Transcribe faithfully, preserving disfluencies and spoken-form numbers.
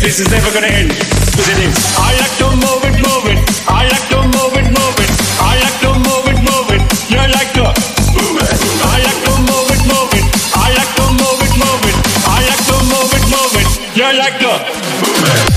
this is never gonna end. Cause it is. I like to move it, move it. I like to move it, move it. I like to move it, move it. You like to move it. I like to move it, move it. I like to move it, move it. I like to move it, move it. You like to move it.